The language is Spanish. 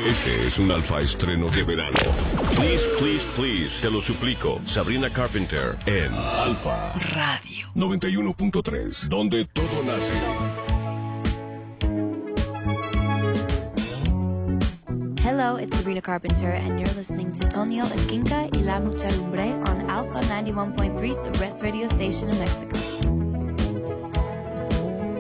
Este es un alfa estreno de verano. Please, please, please, te lo suplico. Sabrina Carpenter en Alfa Radio 91.3, donde todo nace. Hello, it's Sabrina Carpenter, and you're listening to Tonio Esquinca y La Muchedumbre on Alpha 91.3, the best radio station in Mexico.